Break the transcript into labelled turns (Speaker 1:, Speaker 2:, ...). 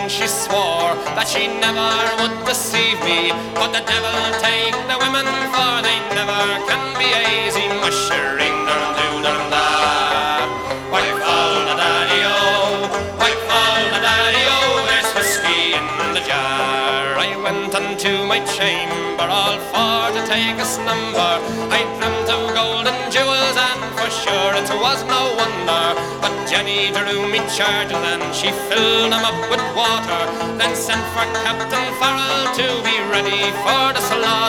Speaker 1: she swore that she never would deceive me. But the devil take the women, for they never can be easy. Mushering da. White fall the daddy-o, white fall the daddy-o, there's whiskey in the jar. I went unto my chamber all for to take a slumber. I dreamt of golden jewels and for sure it was no wonder. But Jenny drew me charge and then she filled them up with water, then sent for Captain Farrell to be ready for the slaughter.